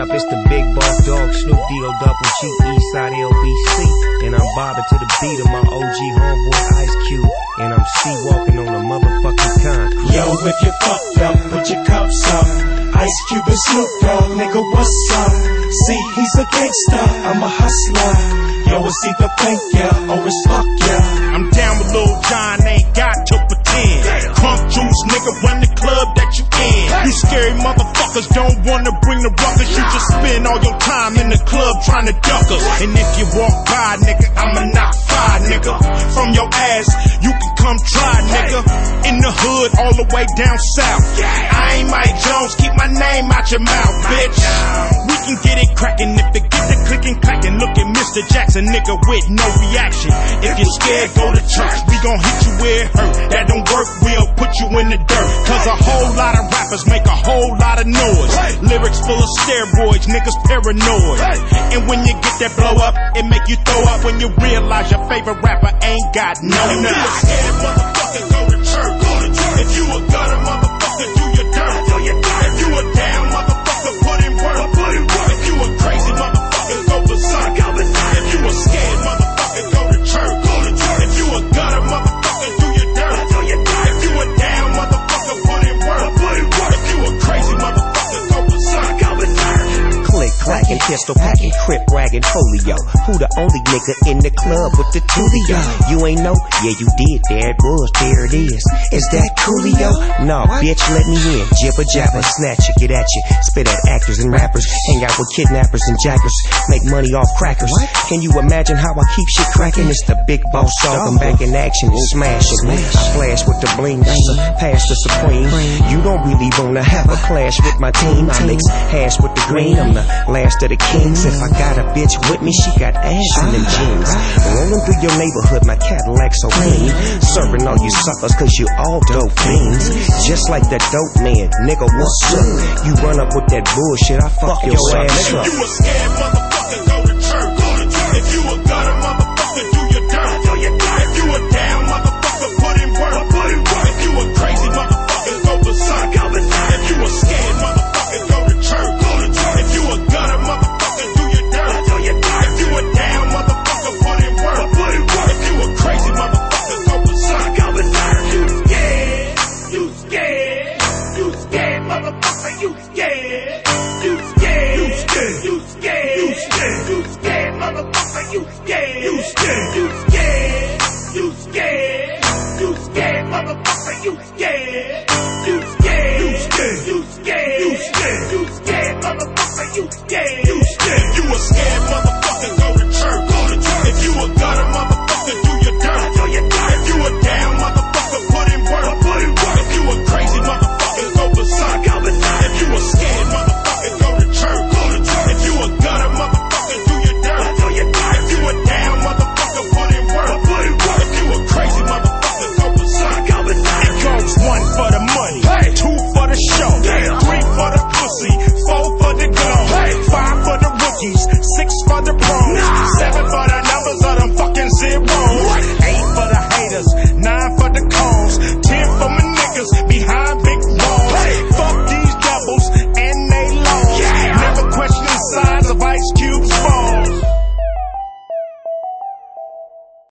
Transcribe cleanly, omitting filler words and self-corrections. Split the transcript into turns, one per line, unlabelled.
up? It's the big boss dog, Snoop D.O. Double G, Eastside LBC. And I'm bobbing to the beat of my OG homeboy Ice Cube. And I'm C-walking on the motherfucking concrete.
Yo, if you fucked up, put your cups up. Ice Cube and Snoop Dogg, nigga, what's up? See, he's a gangster, I'm a hustler. Yo, it's either thank ya or it's fuck ya.
I'm down with Lil Jon, ain't got to pretend. Crunk juice, nigga, run the club that you in. You scary motherfuckers don't wanna bring the ruckus. You just spend all your time in the club trying to duck us. And if you walk by, nigga, I'ma knock fire, nigga. From your ass, you can come try, nigga. In the hood, all the way down south. I ain't Mike Jones, keep my name out your mouth, bitch. We can get it crackin' if it get the clickin' clackin'. Look at Mr. Jackson, nigga, with no reaction. If you're scared, go to church. We gon' hit you where it hurt. That don't work, we'll put you in the dirt. Cause a whole lot of rappers make a whole lot of noise. Lyrics full of steroids, niggas paranoid. And when you get that blow up, it make you throw up when you realize your favorite rapper ain't got no nerve. If you a scared motherfucker, go to church. If you a gutter motherfucker, do your dirt. If you a down motherfucker, put in work. If you a crazy motherfucker, go berserk. If you a scared motherfucker, go to church. If you a gutter motherfucker, do your dirt. If you a down motherfucker, put in work. If you a crazy motherfucker, go berserk.
Click, clacking, pistol packing, crip ragging, polio. Who the only nigga in the club with the tulio? You ain't know? Yeah, you did. There it was. There it is. Is that Coolio? No, bitch, let me in. Jibber jabber, snatch it, get at you. Spit at actors and rappers. Hang out with kidnappers and jackers. Make money off crackers. Can you imagine how I keep shit cracking? It's the big boss dog. I'm back in action, smashing. I flash with the bling. That's a pass the supreme. You don't really wanna have a clash with my team. I mix hash with the green. I'm the last of the kings. If I got a bitch with me, she got ass in them jeans. Rolling through your neighborhood, my Cadillac so clean. Serving all you suckers cause you all dope fiends. Just like that dope man, nigga, what's up? You run up with that bullshit, I fuck your ass up.
If you a scared motherfucker, go to church. If you a gutter motherfucker, do your dirt. If you a down motherfucker, put in work. If you a crazy motherfucker, go berserk. If you a scared motherfucker, go to church. If you a gutter motherfucker, do your dirt. If you a down motherfucker, put in work. If you a crazy motherfucker, go berserk. You scared, you scared, you scared motherfucker, you scared. You scared, you scared, you scared, you scared, you scared motherfucker, you scared. You scared, you scared, you scared, you scared motherfucker, you scared. You scared, you scared, you scared, you scared, you scared motherfucker, you scared.